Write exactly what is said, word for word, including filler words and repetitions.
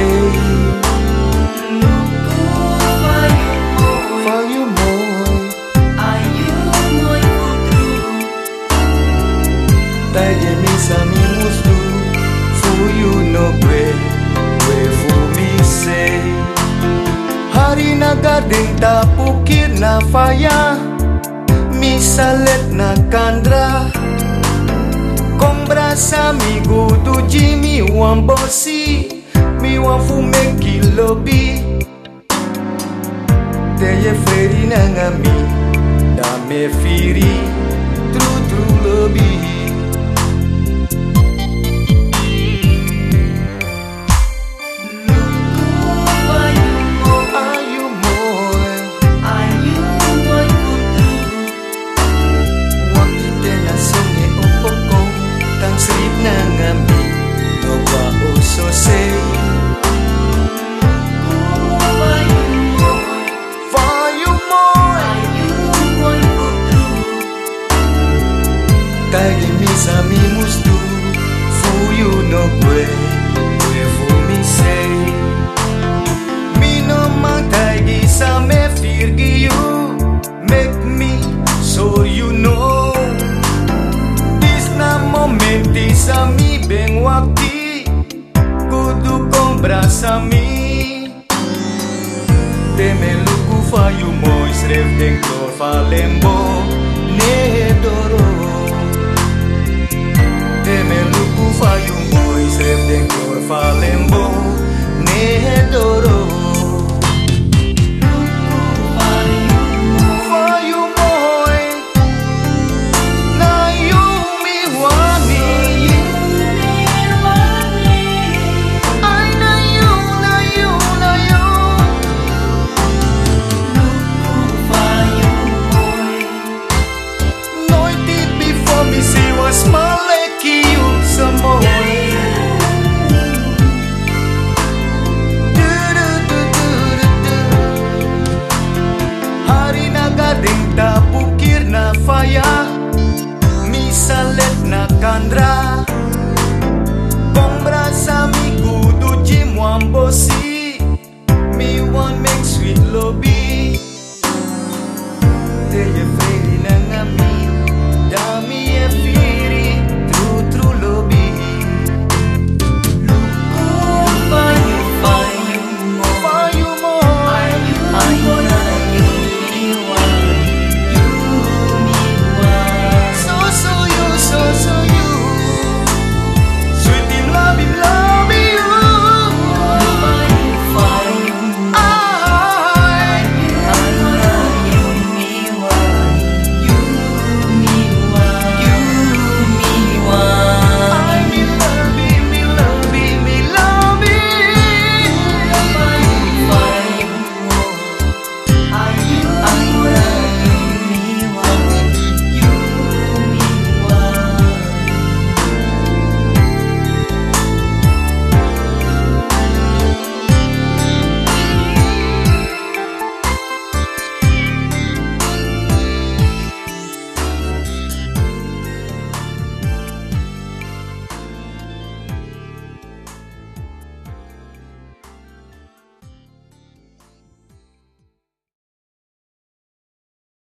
say. Fayo mo'y tayo minsan mi musto. Fuyo no gue, gue fu mi say. Hari na gading tapukir na faya, misalet na kandra. Kombrasa mi gudu ji mi wan bosi, mi wan fu me kilobi. Teye feri na ngami, da me firi, tru tru lobi. So say, fayo mo'y tayo minsan mi musto. Fuyo no gue, gue fu mi say. Mi no mang tayo sa me firgi you, make me so you know. This na momenti sa mi beng wakti, brasa mi teme luku fayo mo'y srev deng klor falembo ne doro. Teme luku fayo mo'y srev deng klor falembo ne doro. Tapukir na faya, misalet na kandra.